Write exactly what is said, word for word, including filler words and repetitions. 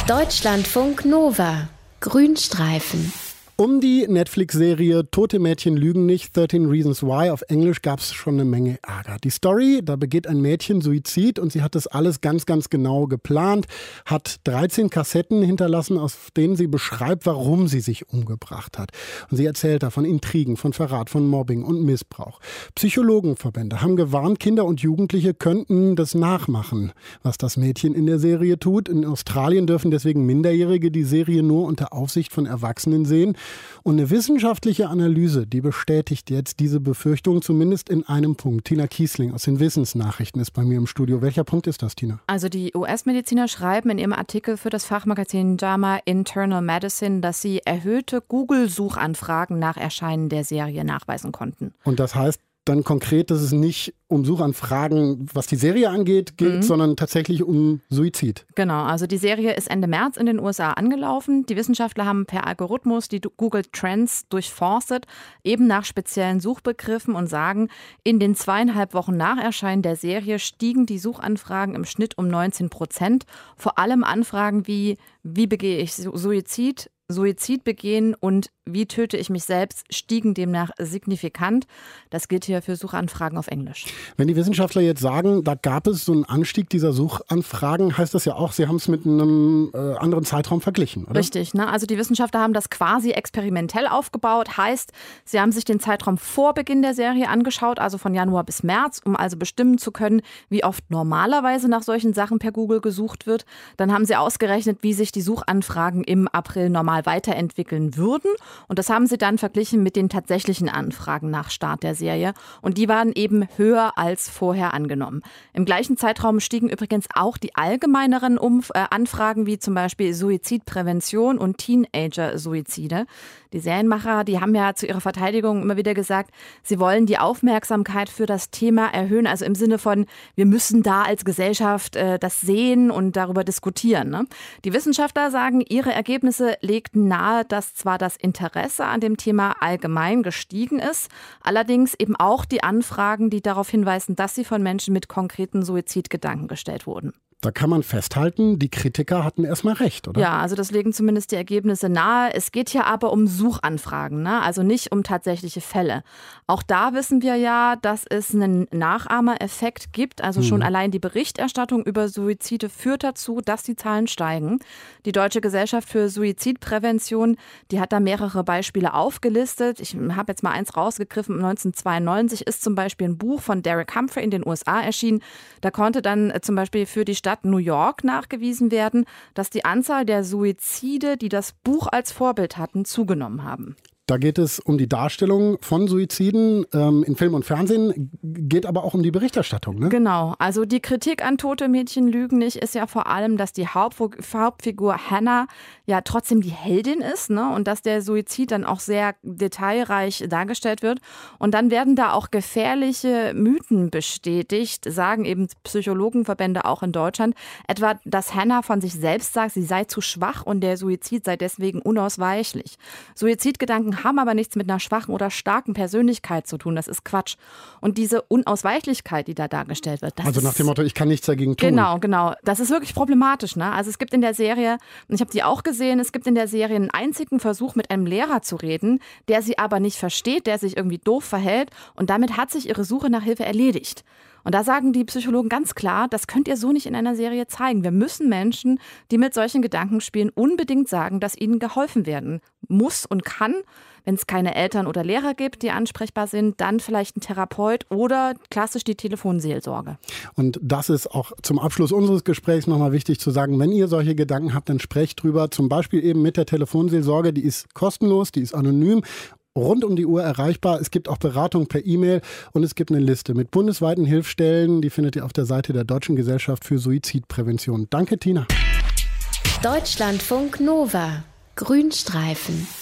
Deutschlandfunk Nova. Grünstreifen. Um die Netflix-Serie Tote Mädchen lügen nicht, thirteen Reasons Why auf Englisch, gab es schon eine Menge Ärger. Die Story, da begeht ein Mädchen Suizid und sie hat das alles ganz, ganz genau geplant, hat dreizehn Kassetten hinterlassen, auf denen sie beschreibt, warum sie sich umgebracht hat. Und sie erzählt da von Intrigen, von Verrat, von Mobbing und Missbrauch. Psychologenverbände haben gewarnt, Kinder und Jugendliche könnten das nachmachen, was das Mädchen in der Serie tut. In Australien dürfen deswegen Minderjährige die Serie nur unter Aufsicht von Erwachsenen sehen. Und eine wissenschaftliche Analyse, die bestätigt jetzt diese Befürchtung zumindest in einem Punkt. Tina Kiesling aus den Wissensnachrichten ist bei mir im Studio. Welcher Punkt ist das, Tina? Also die U S-Mediziner schreiben in ihrem Artikel für das Fachmagazin J A M A Internal Medicine, dass sie erhöhte Google-Suchanfragen nach Erscheinen der Serie nachweisen konnten. Und das heißt dann konkret, dass es nicht um Suchanfragen, was die Serie angeht, geht, mhm. sondern tatsächlich um Suizid. Genau, also die Serie ist Ende März in den U S A angelaufen. Die Wissenschaftler haben per Algorithmus die Google Trends durchforstet, eben nach speziellen Suchbegriffen und sagen, in den zweieinhalb Wochen nach Erscheinen der Serie stiegen die Suchanfragen im Schnitt um neunzehn Prozent. Vor allem Anfragen wie, wie begehe ich Suizid, Suizid begehen und wie töte ich mich selbst, stiegen demnach signifikant. Das gilt hier für Suchanfragen auf Englisch. Wenn die Wissenschaftler jetzt sagen, da gab es so einen Anstieg dieser Suchanfragen, heißt das ja auch, sie haben es mit einem äh, anderen Zeitraum verglichen, oder? Richtig, ne? Also die Wissenschaftler haben das quasi experimentell aufgebaut. Heißt, sie haben sich den Zeitraum vor Beginn der Serie angeschaut, also von Januar bis März, um also bestimmen zu können, wie oft normalerweise nach solchen Sachen per Google gesucht wird. Dann haben sie ausgerechnet, wie sich die Suchanfragen im April normal weiterentwickeln würden. Und das haben sie dann verglichen mit den tatsächlichen Anfragen nach Start der Serie. Und die waren eben höher als vorher angenommen. Im gleichen Zeitraum stiegen übrigens auch die allgemeineren Umf- äh, Anfragen, wie zum Beispiel Suizidprävention und Teenager-Suizide. Die Serienmacher, die haben ja zu ihrer Verteidigung immer wieder gesagt, sie wollen die Aufmerksamkeit für das Thema erhöhen. Also im Sinne von, wir müssen da als Gesellschaft äh, das sehen und darüber diskutieren. Ne? Die Wissenschaftler sagen, ihre Ergebnisse legten nahe, dass zwar das Interesse an dem Thema allgemein gestiegen ist, allerdings eben auch die Anfragen, die darauf hinweisen, dass sie von Menschen mit konkreten Suizidgedanken gestellt wurden. Da kann man festhalten, die Kritiker hatten erstmal recht, oder? Ja, also das legen zumindest die Ergebnisse nahe. Es geht hier aber um Suchanfragen, ne? Also nicht um tatsächliche Fälle. Auch da wissen wir ja, dass es einen Nachahmereffekt gibt. Also schon hm. allein die Berichterstattung über Suizide führt dazu, dass die Zahlen steigen. Die Deutsche Gesellschaft für Suizidprävention, die hat da mehrere Beispiele aufgelistet. Ich habe jetzt mal eins rausgegriffen. neunzehnhundertzweiundneunzig ist zum Beispiel ein Buch von Derek Humphrey in den U S A erschienen. Da konnte dann zum Beispiel für die Stadt New York nachgewiesen werden, dass die Anzahl der Suizide, die das Buch als Vorbild hatten, zugenommen haben. Da geht es um die Darstellung von Suiziden ähm, in Film und Fernsehen, geht aber auch um die Berichterstattung, ne? Genau, also die Kritik an Tote Mädchen lügen nicht ist ja vor allem, dass die Hauptfigur Hannah ja trotzdem die Heldin ist, ne? Und dass der Suizid dann auch sehr detailreich dargestellt wird. Und dann werden da auch gefährliche Mythen bestätigt, sagen eben Psychologenverbände auch in Deutschland. Etwa, dass Hannah von sich selbst sagt, sie sei zu schwach und der Suizid sei deswegen unausweichlich. Suizidgedanken haben aber nichts mit einer schwachen oder starken Persönlichkeit zu tun. Das ist Quatsch. Und diese Unausweichlichkeit, die da dargestellt wird, das also nach dem Motto, ich kann nichts dagegen tun. Genau, genau. Das ist wirklich problematisch, ne? Also es gibt in der Serie, und ich habe die auch gesehen, es gibt in der Serie einen einzigen Versuch, mit einem Lehrer zu reden, der sie aber nicht versteht, der sich irgendwie doof verhält. Und damit hat sich ihre Suche nach Hilfe erledigt. Und da sagen die Psychologen ganz klar, das könnt ihr so nicht in einer Serie zeigen. Wir müssen Menschen, die mit solchen Gedanken spielen, unbedingt sagen, dass ihnen geholfen werden muss und kann. Wenn es keine Eltern oder Lehrer gibt, die ansprechbar sind, dann vielleicht ein Therapeut oder klassisch die Telefonseelsorge. Und das ist auch zum Abschluss unseres Gesprächs nochmal wichtig zu sagen, wenn ihr solche Gedanken habt, dann sprecht drüber, zum Beispiel eben mit der Telefonseelsorge, die ist kostenlos, die ist anonym. Rund um die Uhr erreichbar. Es gibt auch Beratung per E-Mail und es gibt eine Liste mit bundesweiten Hilfsstellen. Die findet ihr auf der Seite der Deutschen Gesellschaft für Suizidprävention. Danke, Tina. Deutschlandfunk Nova. Grünstreifen.